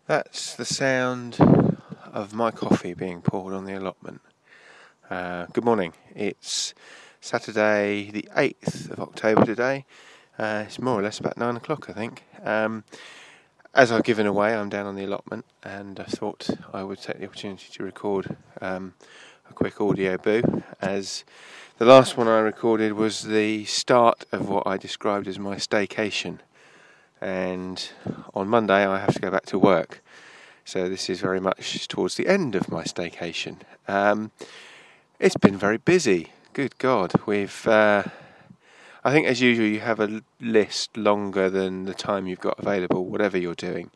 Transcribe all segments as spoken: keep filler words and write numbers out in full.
That's the sound of my coffee being poured on the allotment. Uh, good morning. It's Saturday the eighth of October today. Uh, it's more or less about nine o'clock, I think. Um, as I've given away, I'm down on the allotment, and I thought I would take the opportunity to record um, a quick audio boo, as the last one I recorded was the start of what I described as my staycation. And on Monday I have to go back to work, so this is very much towards the end of my staycation. Um, it's been very busy. Good God, we've. Uh, I think as usual you have a list longer than the time you've got available, whatever you're doing.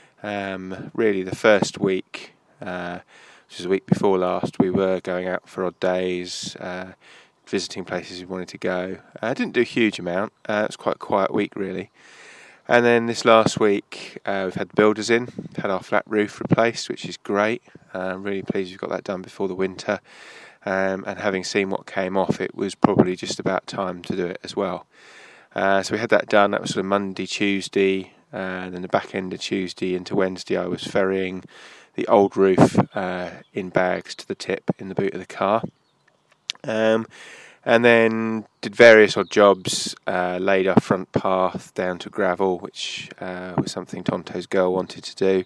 Um, really, the first week, uh, which was the week before last, we were going out for odd days, uh, visiting places we wanted to go. I uh, didn't do a huge amount. Uh, it was quite a quiet week, really. And then this last week, uh, we've had the builders in, had our flat roof replaced, which is great. Uh, I'm really pleased we've got that done before the winter. Um, and having seen what came off, it was probably just about time to do it as well. Uh, so we had that done. That was sort of Monday, Tuesday, uh, and then the back end of Tuesday into Wednesday, I was ferrying the old roof uh, in bags to the tip in the boot of the car. Um, And then did various odd jobs, uh, laid our front path down to gravel, which uh, was something Tonto's girl wanted to do.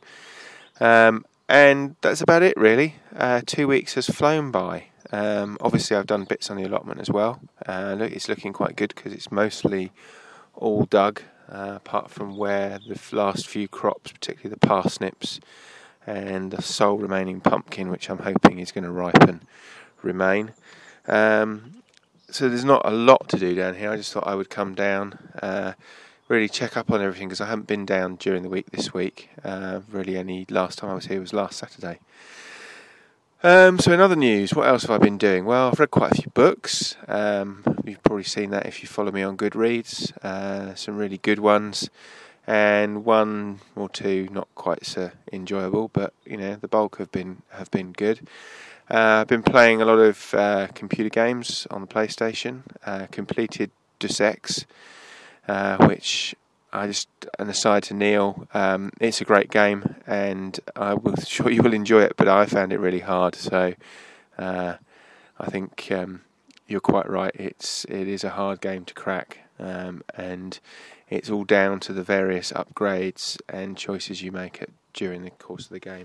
Um, and that's about it, really. Uh, two weeks has flown by. Um, obviously, I've done bits on the allotment as well. Uh, look, it's looking quite good because it's mostly all dug, uh, apart from where the last few crops, particularly the parsnips and the sole remaining pumpkin, which I'm hoping is going to ripen, remain. Um, So there's not a lot to do down here. I just thought I would come down, uh, really check up on everything, because I haven't been down during the week this week. Uh, really only last time I was here was last Saturday. Um, so in other news, what else have I been doing? Well, I've read quite a few books. Um, you've probably seen that if you follow me on Goodreads. Uh, some really good ones, and one or two not quite so enjoyable, but you know the bulk have been have been good. Uh, I've been playing a lot of uh, computer games on the PlayStation. Uh, completed Deus Ex, uh, which I just, an aside to Neil, um, it's a great game, and I will sure you will enjoy it. But I found it really hard, so uh, I think um, you're quite right. It's it is a hard game to crack, um, and it's all down to the various upgrades and choices you make at, during the course of the game.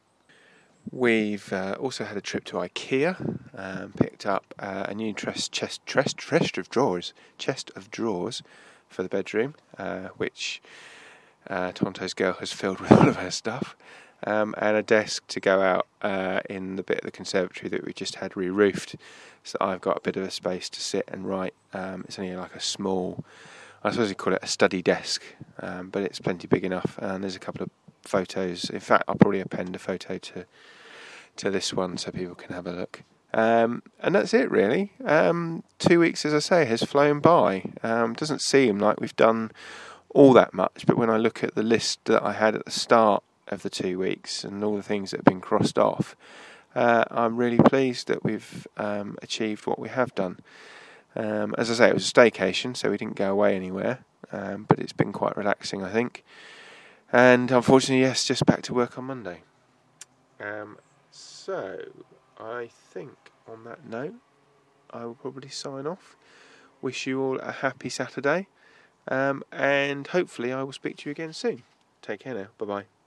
We've uh, also had a trip to IKEA, um, picked up uh, a new chest, chest, chest, chest of drawers, chest of drawers for the bedroom, uh, which uh, Tonto's girl has filled with all of her stuff, um, and a desk to go out uh, in the bit of the conservatory that we just had re-roofed, so that I've got a bit of a space to sit and write. Um, it's only like a small, I suppose you call it a study desk, um, but it's plenty big enough, and there's a couple of photos. In fact, I'll probably append a photo to to this one so people can have a look. Um, and that's it, really. Um, two weeks, as I say, has flown by. Um, doesn't seem like we've done all that much, but when I look at the list that I had at the start of the two weeks and all the things that have been crossed off, uh, I'm really pleased that we've um, achieved what we have done. Um, as I say, it was a staycation, so we didn't go away anywhere, um, but it's been quite relaxing, I think. And unfortunately, yes, just back to work on Monday. Um, so, I think on that note, I will probably sign off. Wish you all a happy Saturday, um, and hopefully I will speak to you again soon. Take care now. Bye-bye.